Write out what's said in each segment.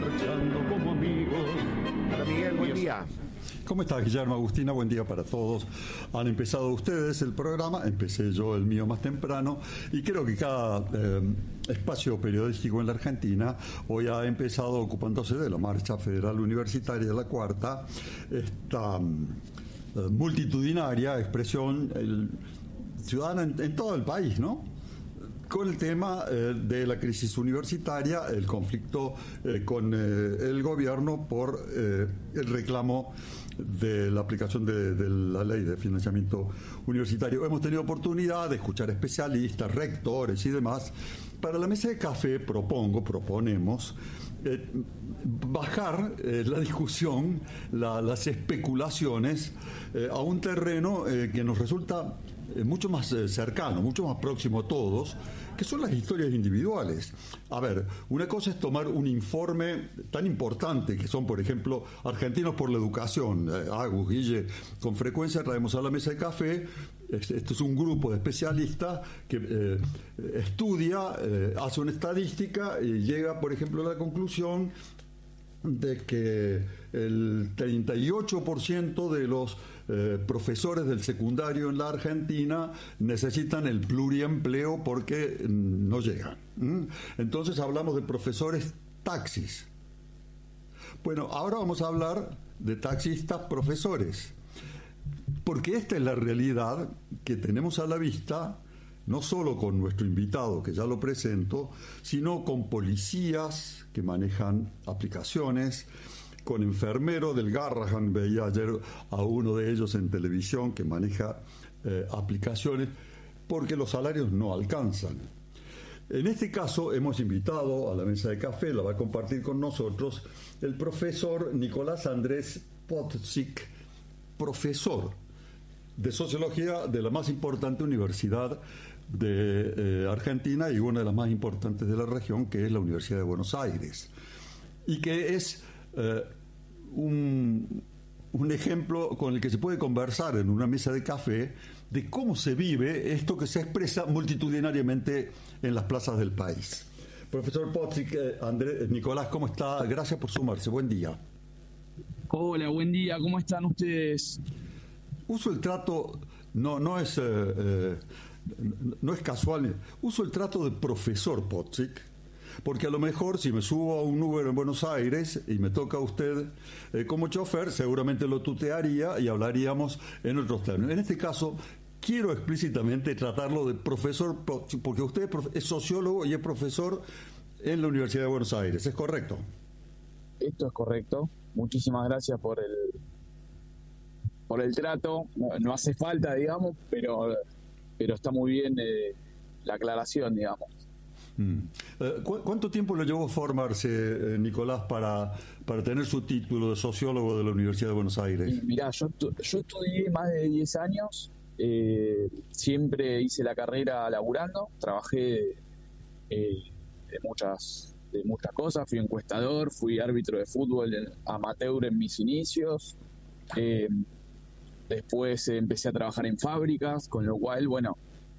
marchando como amigos. Hola Miguel, buen día. ¿Cómo estás, Guillermo? Agustina, buen día para todos. Han empezado ustedes el programa, empecé yo el mío más temprano, y creo que cada espacio periodístico en la Argentina hoy ha empezado ocupándose de la Marcha Federal Universitaria, la cuarta, esta multitudinaria expresión ciudadana en todo el país, ¿no? Con el tema de la crisis universitaria, el conflicto con el gobierno por el reclamo de la aplicación de la ley de financiamiento universitario. Hemos tenido oportunidad de escuchar especialistas, rectores y demás. Para la mesa de café proponemos bajar la discusión, las especulaciones a un terreno que nos resulta mucho más cercano, mucho más próximo a todos, que son las historias individuales. A ver, una cosa es tomar un informe tan importante que son, por ejemplo, Argentinos por la Educación. Agus, Guille, con frecuencia traemos a la mesa de café. Esto es un grupo de especialistas que estudia, hace una estadística y llega, por ejemplo, a la conclusión de que el 38% de los profesores del secundario en la Argentina necesitan el pluriempleo porque no llegan. Entonces hablamos de profesores taxis. Bueno, ahora vamos a hablar de taxistas profesores, porque esta es la realidad que tenemos a la vista, no solo con nuestro invitado, que ya lo presento, sino con policías que manejan aplicaciones, con enfermeros del Garrahan. Veía ayer a uno de ellos en televisión que maneja aplicaciones, porque los salarios no alcanzan. En este caso hemos invitado a la mesa de café, la va a compartir con nosotros, el profesor Nicolás Andrés Podsic, profesor de Sociología de la más importante universidad de Argentina y una de las más importantes de la región, que es la Universidad de Buenos Aires, y que es un ejemplo con el que se puede conversar en una mesa de café de cómo se vive esto que se expresa multitudinariamente en las plazas del país. Profesor Podsic, Nicolás, ¿cómo está? Gracias por sumarse. Buen día. Hola, buen día. ¿Cómo están ustedes? Uso el trato, no es casual, uso el trato de profesor Podsic, porque a lo mejor si me subo a un Uber en Buenos Aires y me toca a usted como chofer, seguramente lo tutearía y hablaríamos en otros términos. En este caso, quiero explícitamente tratarlo de profesor Podsic, porque usted es sociólogo y es profesor en la Universidad de Buenos Aires, ¿es correcto? Esto es correcto. Muchísimas gracias por el trato. No hace falta, digamos, pero está muy bien la aclaración, digamos. ¿Cuánto tiempo le llevó formarse, Nicolás, para tener su título de sociólogo de la Universidad de Buenos Aires? Mirá, yo estudié más de 10 años, siempre hice la carrera laburando, trabajé de muchas cosas, fui encuestador, fui árbitro de fútbol amateur en mis inicios, después empecé a trabajar en fábricas, con lo cual, bueno,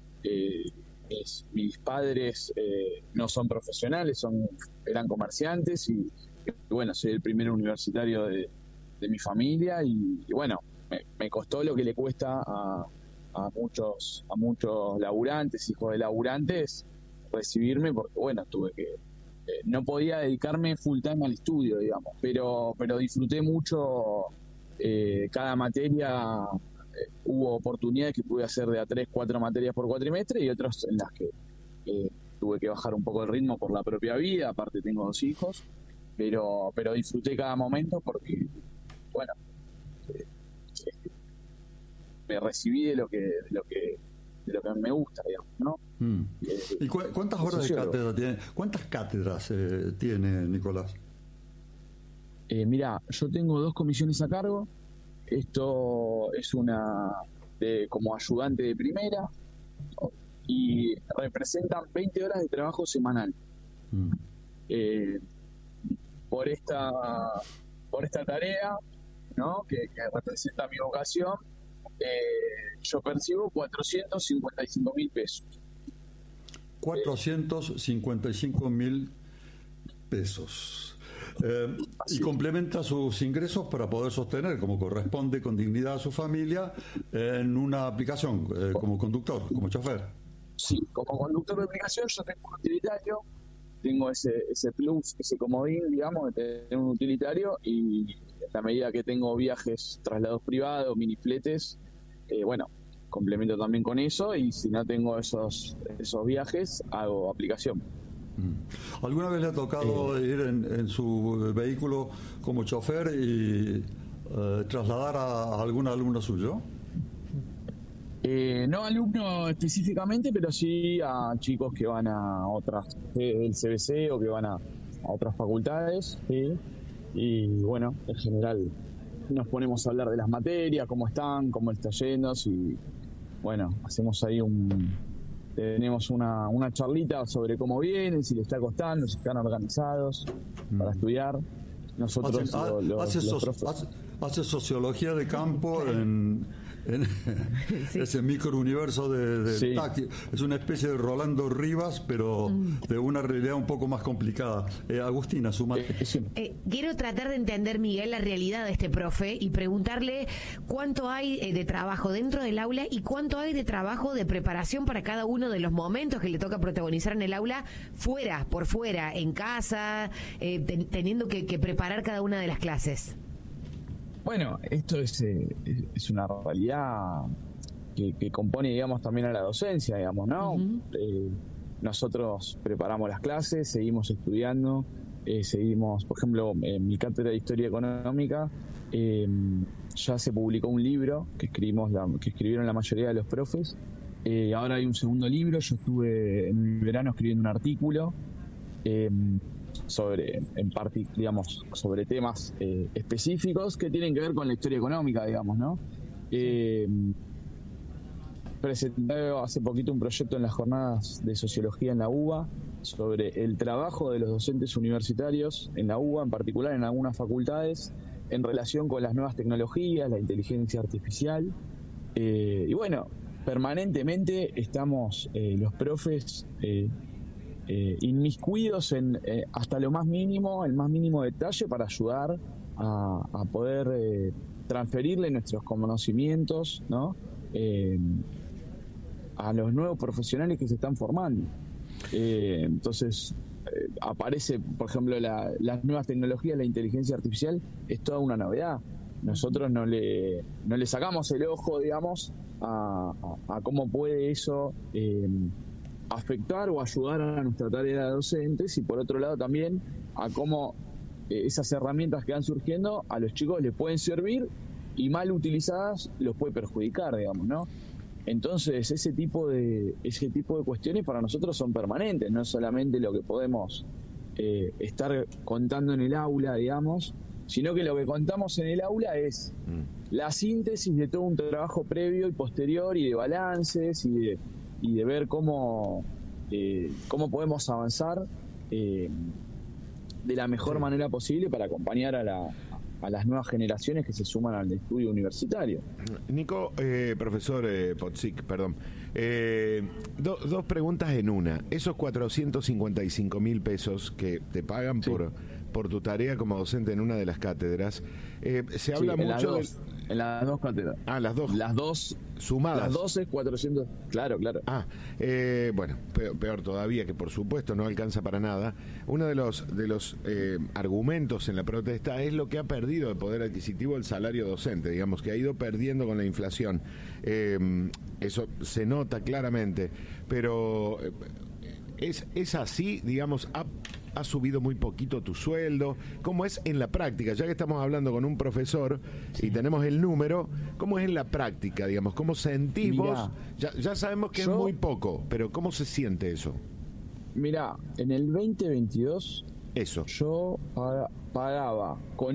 mis padres no son profesionales, eran comerciantes y bueno, soy el primer universitario de mi familia y bueno, me costó lo que le cuesta a muchos laburantes, hijos de laburantes, recibirme porque bueno, tuve que no podía dedicarme full time al estudio, digamos, pero disfruté mucho cada materia. Hubo oportunidades que pude hacer de a 3-4 materias por cuatrimestre y otras en las que tuve que bajar un poco el ritmo por la propia vida, aparte tengo 2 hijos, pero disfruté cada momento porque, bueno, me recibí de lo que me gusta, digamos, ¿no? ¿Y cuántas horas de cátedra tiene? ¿Cuántas cátedras tiene Nicolás? Mirá, yo tengo 2 comisiones a cargo. Esto es una como ayudante de primera y representan 20 horas de trabajo semanal. Por esta tarea, ¿no? que representa mi vocación, yo percibo 455.000 pesos. 455.000 pesos. Y complementa sus ingresos para poder sostener, como corresponde, con dignidad a su familia, en una aplicación, como conductor, como chofer. Sí, como conductor de aplicación yo tengo un utilitario, tengo ese plus, ese comodín, digamos, de tener un utilitario, y en la medida que tengo viajes, traslados privados, mini fletes, bueno, complemento también con eso, y si no tengo esos viajes, hago aplicación. ¿Alguna vez le ha tocado ir en su vehículo como chofer y trasladar a algún alumno suyo? No alumno específicamente, pero sí a chicos que van a otras, del CBC, o que van a otras facultades, ¿sí? Y bueno, en general nos ponemos a hablar de las materias, cómo están, cómo está yendo, y bueno, hacemos ahí tenemos una charlita sobre cómo vienen, si les está costando, si están organizados para estudiar. Nosotros hace sociología de campo en sí. Ese microuniverso de sí. táctil. Es una especie de Rolando Rivas, pero de una realidad un poco más complicada. Agustina, sumate. Quiero tratar de entender, Miguel, la realidad de este profe y preguntarle cuánto hay de trabajo dentro del aula y cuánto hay de trabajo de preparación para cada uno de los momentos que le toca protagonizar en el aula, por fuera, en casa, teniendo que preparar cada una de las clases. Bueno, esto es una realidad que compone, digamos, también a la docencia, digamos, ¿no? Nosotros preparamos las clases, seguimos estudiando, seguimos, por ejemplo, en mi cátedra de Historia Económica, ya se publicó un libro que escribieron la mayoría de los profes. Ahora hay un segundo libro. Yo estuve en mi verano escribiendo un artículo sobre temas específicos que tienen que ver con la historia económica, digamos, ¿no? Presenté hace poquito un proyecto en las jornadas de sociología en la UBA sobre el trabajo de los docentes universitarios en la UBA, en particular en algunas facultades, en relación con las nuevas tecnologías, la inteligencia artificial. Y bueno, permanentemente estamos los profes inmiscuidos en hasta lo más mínimo, el más mínimo detalle, para ayudar a poder transferirle nuestros conocimientos, ¿no? A los nuevos profesionales que se están formando. Entonces aparece, por ejemplo, las nuevas tecnologías, la inteligencia artificial es toda una novedad. Nosotros no le sacamos el ojo, digamos, a cómo puede eso afectar o ayudar a nuestra tarea de docentes, y por otro lado también a cómo esas herramientas que van surgiendo a los chicos les pueden servir, y mal utilizadas los puede perjudicar, digamos, ¿no? Entonces ese tipo de cuestiones para nosotros son permanentes, no solamente lo que podemos estar contando en el aula, digamos, sino que lo que contamos en el aula es la síntesis de todo un trabajo previo y posterior, y de balances, y de ver cómo podemos avanzar de la mejor manera posible para acompañar a las nuevas generaciones que se suman al estudio universitario. Nico, profesor Potzik, perdón. Dos preguntas en una. Esos 455.000 pesos que te pagan por tu tarea como docente en una de las cátedras, se habla mucho en las dos cátedras. Ah, las dos. Las dos sumadas. Las dos es 400. Claro. Bueno, peor todavía, que por supuesto no alcanza para nada. Uno de los argumentos en la protesta es lo que ha perdido de poder adquisitivo el salario docente, digamos, que ha ido perdiendo con la inflación. Eso se nota claramente, pero es así, digamos, ha subido muy poquito tu sueldo. ¿Cómo es en la práctica? Ya que estamos hablando con un profesor y tenemos el número, ¿cómo es en la práctica, digamos? ¿Cómo sentís vos? Ya sabemos que es muy poco, pero ¿cómo se siente eso? Mirá, en el 2022 yo pagaba con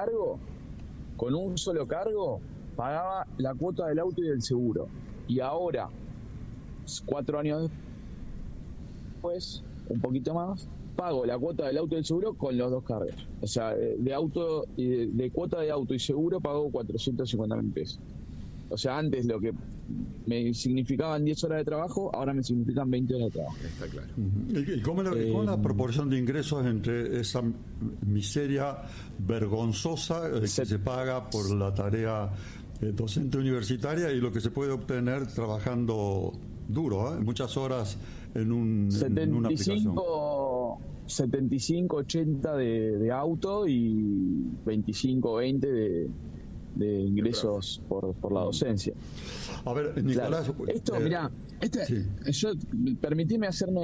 un solo cargo, pagaba la cuota del auto y del seguro. Y ahora, 4 años después, un poquito más, pago la cuota del auto y del seguro con los dos cargos. O sea, de cuota de auto y seguro pago 450.000 pesos. O sea, antes lo que me significaban 10 horas de trabajo, ahora me significan 20 horas de trabajo. Está claro. ¿Y cómo es la proporción de ingresos entre esa miseria vergonzosa que se paga por la tarea docente universitaria y lo que se puede obtener trabajando duro, muchas horas en una aplicación? 75, 80 de auto y 25, 20 de ingresos por la docencia. A ver, Nicolás... Claro. Esto, mirá, sí. yo permitime hacerme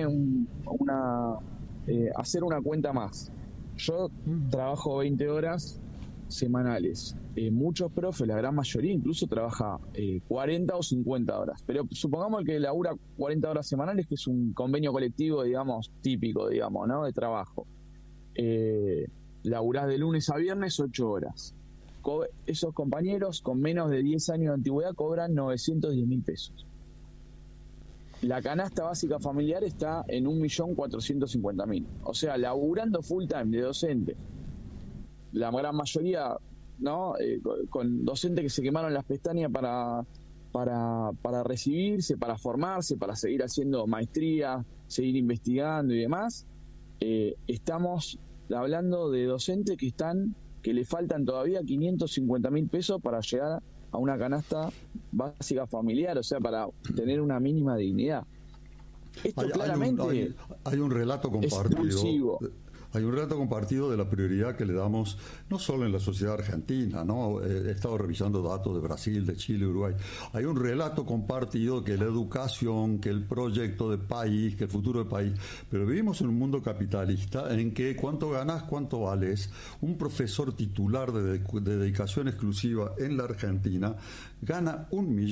hacer una cuenta más. Yo trabajo 20 horas semanales. Muchos profes, la gran mayoría, incluso trabaja 40 o 50 horas. Pero supongamos que labura 40 horas semanales, que es un convenio colectivo, digamos, típico, digamos, ¿no? De trabajo. Laburás de lunes a viernes 8 horas. Esos compañeros con menos de 10 años de antigüedad cobran 910.000 pesos. La canasta básica familiar está en 1.450.000. O sea, laburando full time de docente, la gran mayoría, ¿no? Con docentes que se quemaron las pestañas para recibirse, para formarse, para seguir haciendo maestría, seguir investigando y demás. Estamos hablando de docentes que le faltan todavía 550.000 pesos para llegar a una canasta básica familiar, o sea, para tener una mínima dignidad. Esto claramente hay un relato compartido. Hay un relato compartido de la prioridad que le damos no solo en la sociedad argentina, ¿no? He estado revisando datos de Brasil, de Chile, Uruguay. Hay un relato compartido que la educación, que el proyecto de país, que el futuro del país. Pero vivimos en un mundo capitalista en que cuánto ganas, cuánto vales. Un profesor titular de dedicación exclusiva en la Argentina gana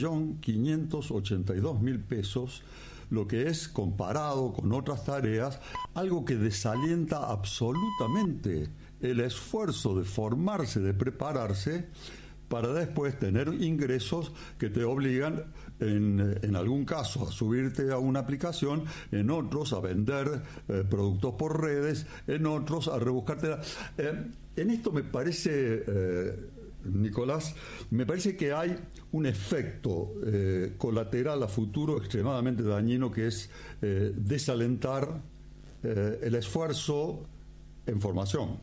1.582.000 pesos, lo que es, comparado con otras tareas, algo que desalienta absolutamente el esfuerzo de formarse, de prepararse, para después tener ingresos que te obligan, en algún caso, a subirte a una aplicación, en otros a vender productos por redes, en otros a rebuscarte. En esto me parece... Nicolás, me parece que hay un efecto colateral a futuro extremadamente dañino, que es desalentar el esfuerzo en formación.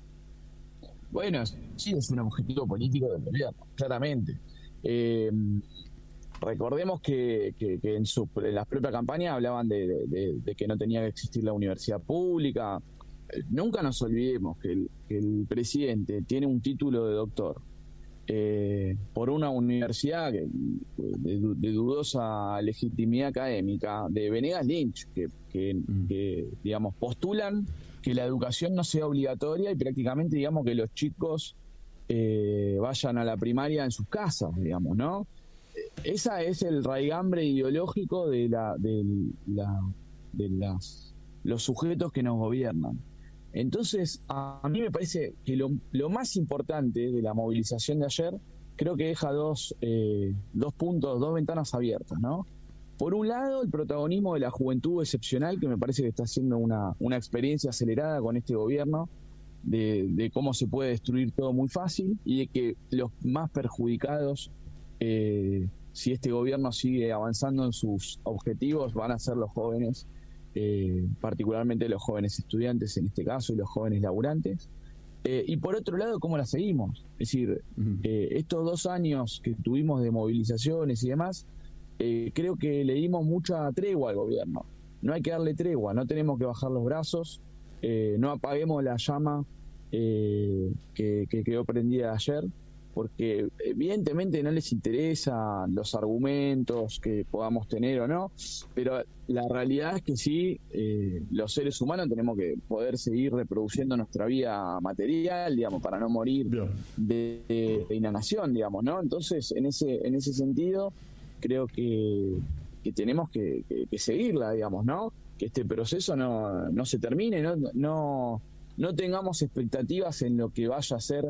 Bueno, sí, es un objetivo político del gobierno, claramente. Recordemos que en las propias campañas hablaban de que no tenía que existir la universidad pública. Nunca nos olvidemos que el presidente tiene un título de doctor por una universidad de dudosa legitimidad académica, de Venegas Lynch, que digamos, postulan que la educación no sea obligatoria y prácticamente, digamos, que los chicos vayan a la primaria en sus casas, digamos, ¿no? Esa es el raigambre ideológico de los sujetos que nos gobiernan. Entonces, a mí me parece que lo más importante de la movilización de ayer, creo que deja dos puntos, dos ventanas abiertas, ¿no? Por un lado, el protagonismo de la juventud excepcional, que me parece que está haciendo una experiencia acelerada con este gobierno, de cómo se puede destruir todo muy fácil, y de que los más perjudicados, si este gobierno sigue avanzando en sus objetivos, van a ser los jóvenes, particularmente los jóvenes estudiantes en este caso y los jóvenes laburantes. Y por otro lado, ¿cómo la seguimos? Es decir, estos 2 años que tuvimos de movilizaciones y demás, creo que le dimos mucha tregua al gobierno. No hay que darle tregua, no tenemos que bajar los brazos, no apaguemos la llama que quedó prendida ayer, porque evidentemente no les interesan los argumentos que podamos tener o no, pero la realidad es que sí, los seres humanos tenemos que poder seguir reproduciendo nuestra vida material, digamos, para no morir de inanición, digamos, ¿no? Entonces, en ese sentido, creo que tenemos que seguirla, digamos, ¿no? Que este proceso no se termine, no tengamos expectativas en lo que vaya a ser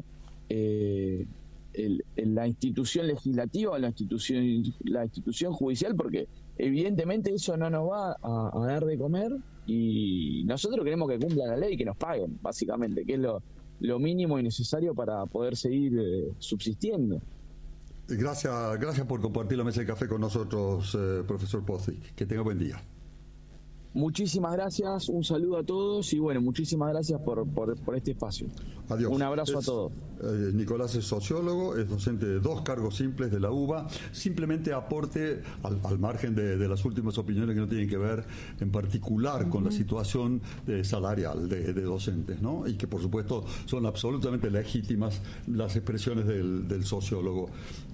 la institución legislativa o la institución judicial, porque evidentemente eso no nos va a dar de comer, y nosotros queremos que cumplan la ley y que nos paguen, básicamente, que es lo mínimo y necesario para poder seguir subsistiendo. Gracias por compartir la mesa de café con nosotros, profesor Podsic. Que tenga buen día. Muchísimas gracias, un saludo a todos y bueno, muchísimas gracias por este espacio. Adiós. Un abrazo a todos. Nicolás es sociólogo, es docente de 2 cargos simples de la UBA. Simplemente aporte, al margen de las últimas opiniones que no tienen que ver en particular con la situación salarial de docentes, ¿no? Y que por supuesto son absolutamente legítimas las expresiones del sociólogo.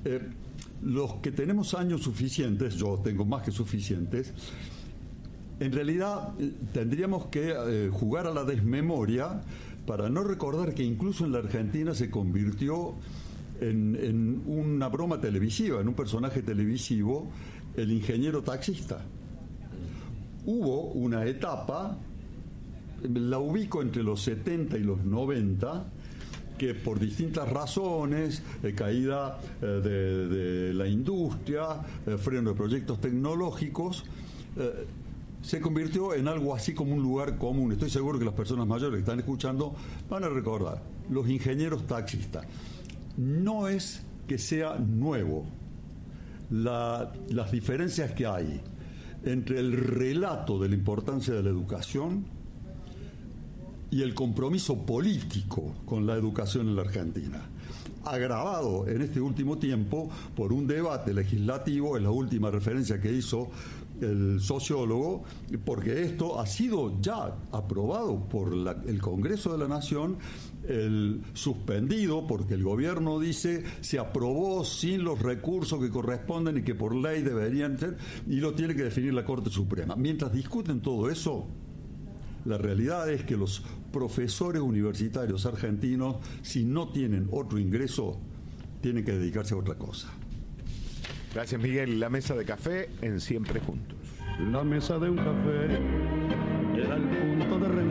Los que tenemos años suficientes, yo tengo más que suficientes, en realidad tendríamos que jugar a la desmemoria para no recordar que incluso en la Argentina se convirtió en una broma televisiva, en un personaje televisivo, el ingeniero taxista. Hubo una etapa, la ubico entre los 70 y los 90, que por distintas razones, caída de la industria, freno de proyectos tecnológicos, se convirtió en algo así como un lugar común. Estoy seguro que las personas mayores que están escuchando van a recordar, los ingenieros taxistas. No es que sea nuevo las diferencias que hay entre el relato de la importancia de la educación y el compromiso político con la educación en la Argentina, agravado en este último tiempo por un debate legislativo, en la última referencia que hizo el sociólogo, porque esto ha sido ya aprobado por el Congreso de la Nación, suspendido porque el gobierno dice se aprobó sin los recursos que corresponden y que por ley deberían ser, y lo tiene que definir la Corte Suprema. Mientras discuten todo eso, la realidad es que los profesores universitarios argentinos, si no tienen otro ingreso, tienen que dedicarse a otra cosa. Gracias, Miguel. La mesa de café en Siempre Juntos. La mesa de un café era el punto de